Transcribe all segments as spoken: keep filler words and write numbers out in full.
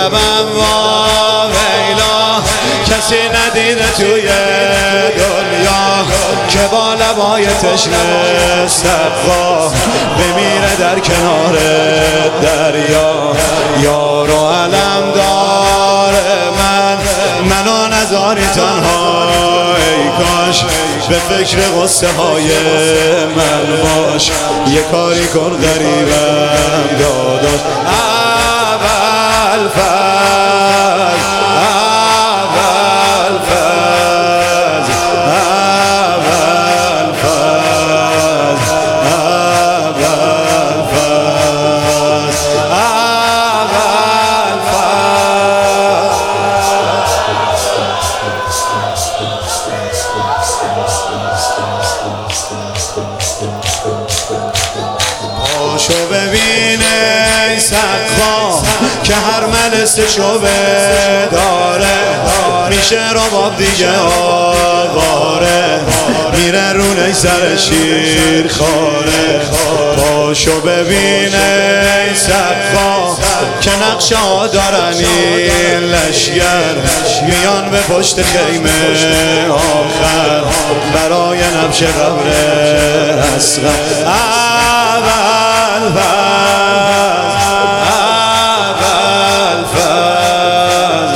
شبم وا ویلا کسی ندیده توی دنیا که با لبای تشنه صفا بمیره در کنار دریا. یار و علم داره من منو نذاری تنها، ای کاش به فکر غصه های من باش، یه کاری کن غریبم داداش. اول فاز اول فاز اول فاز اول فاز اول فاز. پاشو ببینه ای سقا که هر ملسه شبه داره، میشه رباب دیگه آواره، میره رونه سر شیر خاره. پاشو ببینه ای سقا که نقشه ها دارن این لشگر، میان به پشت خیمه آخر برای نبش قبر اصغر. اول فاز اول فاز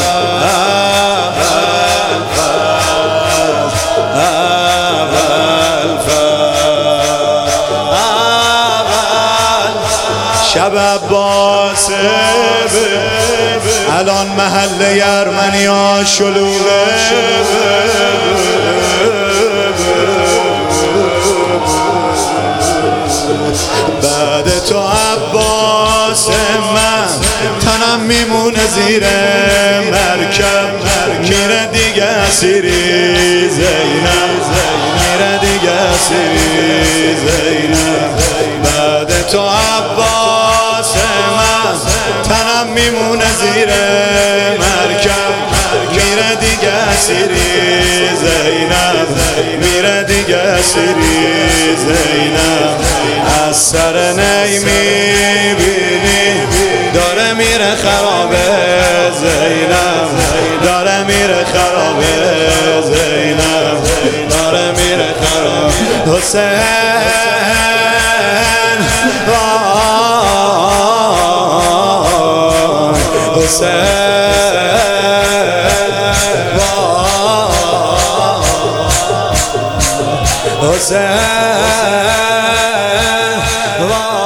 اول فاز اول فاز اول. شب عباس الان محل ارمنیا شلوغه، بعد تو عباس من تنم میمونه زیر مرکب، میره دیگه اسیری زینب، میره دیگه اسیری زینب. بعد تو عباس من تنم میمونه زیر مرکب، میره دیگه اسیری زینب، میره دیگه اسیری زینب. از سر نی میبینی داره میره خرابه زینب، داره میره خرابه زینب، داره میره خرابه. حسین حسین حسین